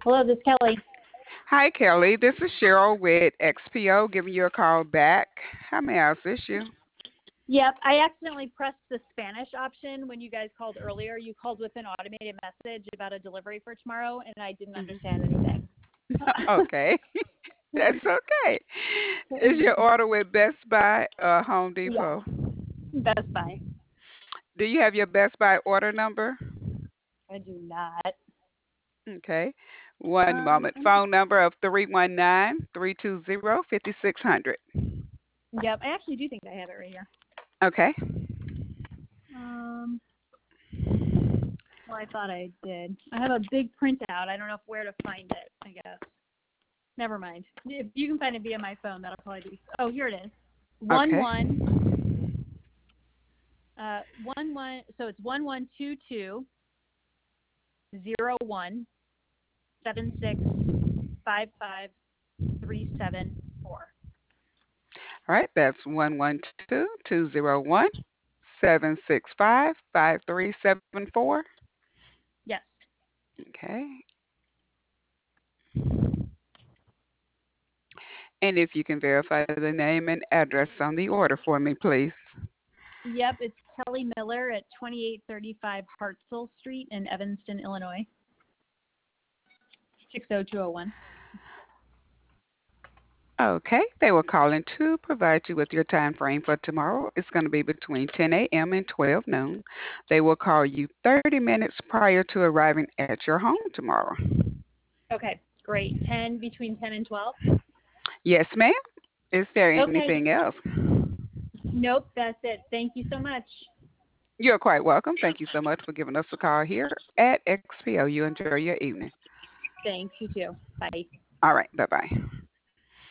Hello, this is Kelly. Hi, Kelly. This is Cheryl with XPO giving you a call back. How may I assist you? Yep, I accidentally pressed the Spanish option when you guys called earlier. You called with an automated message about a delivery for tomorrow, and I didn't understand Mhm. anything. Okay, that's okay. Is your order with Best Buy or Home Yeah, Depot? Best Buy. Do you have your Best Buy order number? I do not. Okay. One Um, moment. Phone number of 319-320-5600. yep, I actually do think I have it right here. Okay. Um, well, I thought I did. I have a big printout. I don't know where to find it, I guess. Never mind. If you can find it via my phone, that'll probably be. Oh, here it is. One Okay. one. 1 1. So it's 1122-01765537 4. All right. That's 112-201-765-5374. Yes. Okay. And if you can verify the name and address on the order for me, please. Yep, it's Kelly Miller at 2835 Hartzell Street in Evanston, Illinois, 60201. Okay, they will call in to provide you with your time frame for tomorrow. It's going to be between 10 a.m. and 12 noon. They will call you 30 minutes prior to arriving at your home tomorrow. Okay, great. 10 between 10 and 12? Yes, ma'am. Is there Okay. anything else? Nope, that's it. Thank you so much. You're quite welcome. Thank you so much for giving us a call here at XPO. You enjoy your evening. Thanks, you too. Bye. All right, bye bye.